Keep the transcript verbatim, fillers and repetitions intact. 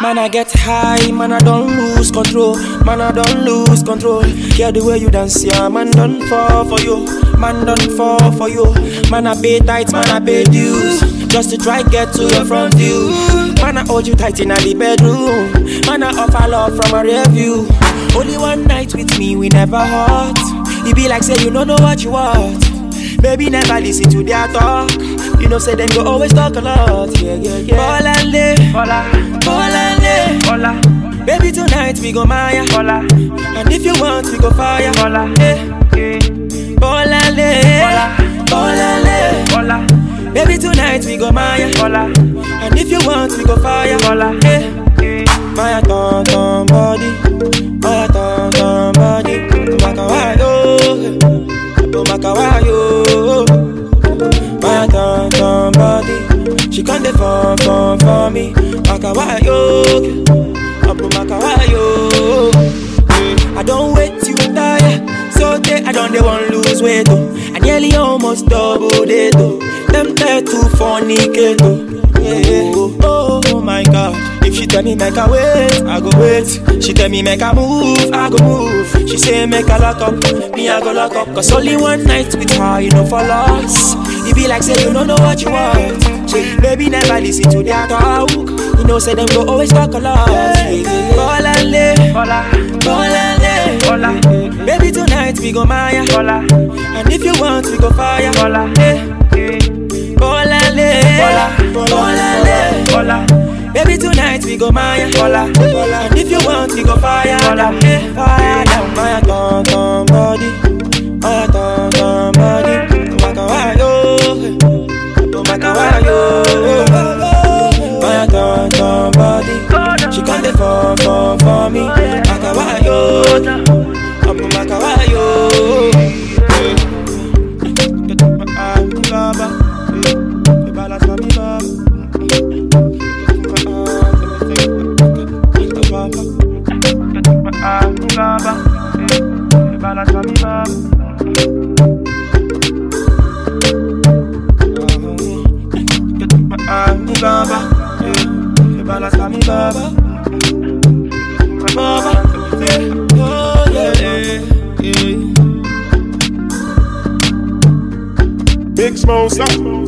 Man, I get high, man, I don't lose control. Man, I don't lose control. Hear the way you dance, yeah, man, don't fall for you. Man, don't fall for you. Man, I pay tight, man, I pay dues, just to try get to your front view. Man, I hold you tight in the bedroom. Man, I offer love from a rear view. Only one night with me, we never hurt. You be like, say, you don't know what you want. Baby, never listen to their talk. You know, say them go always talk a lot. Yeah, yeah, yeah. Ball and lay, Hola, ball and lay. hola, Baby, tonight we go Maya. hola, And if you want, we go fire. hola, Hey, eh, ball and lay, Hola. ball and lay. hola, Baby, tonight we go Maya. hola, And if you want, we go fire. hola, Hey, eh, Maya, ton, ton, body. Maya, ton, ton, body. Makawayo, oh, Makawayo. Maya, ton, ton, body. She can't defend for, for me. Makawayo, oh, Makawayo. I don't wait till tire. So they, I don't they want lose weight oh. I nearly almost double it oh. Tempted to fornicate oh. Yeah. Oh, oh my God. If she tell me make a wait, I go wait. She tell me make a move, I go move. She say make a lock up, me I go lock up. Cause only one night with her, you know for loss. You be like say you don't know what you want. Say, baby never listen to their talk. You know say them go always talk a lot. Ball and lay, hola, ball and lay. hola, Baby tonight we go Maya. hola, And if you want we go fire. hola, Hey, eh, ball and lay, Hola. ball and lay. hola, Baby tonight we go Maya. hola, And if you want we go fire. Hola. Hey, fire down. Maya ton ton body. Maya ton ton body. Makawayo, oh Makawayo. Maya ton ton body. She can't defend for for me. Makawayo, oh Makawayo. Baba, you balance for me, Baba. ah, baba, eh, balance for me, baba. Ah, Baba, eh, you balance for me, Baba. Baba, eh, oh yeah, yeah, yeah. Big Smoke, stop.